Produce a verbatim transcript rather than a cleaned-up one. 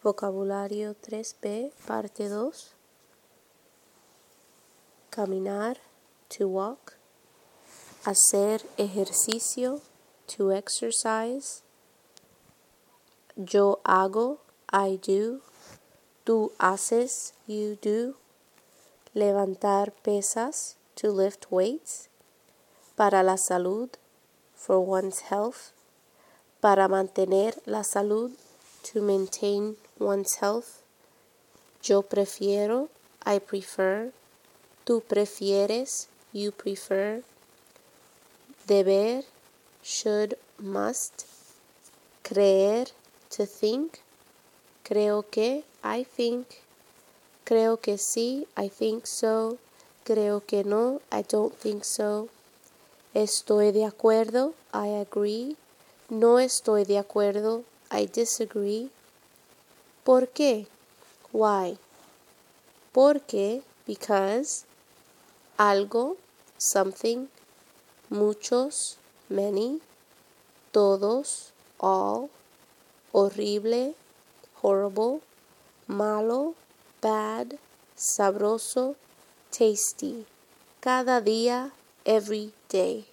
Vocabulario tres B, parte dos. Caminar, to walk. Hacer ejercicio, to exercise. Yo hago, I do. Tú haces, you do. Levantar pesas, to lift weights. Para la salud, for one's health. Para mantener la salud, to maintain one's health. Yo prefiero, I prefer. Tú prefieres, you prefer. Deber, should, must. Creer, to think. Creo que, I think. Creo que sí, I think so. Creo que no, I don't think so. Estoy de acuerdo, I agree. No estoy de acuerdo, I disagree. ¿Por qué? Why? Porque, because. Algo, something. Muchos, many. Todos, all. Horrible, horrible. Malo, bad. Sabroso, tasty. Cada día, every day.